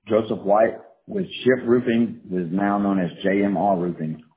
Joseph White with Ship Roofing, is now known as JMR Roofing.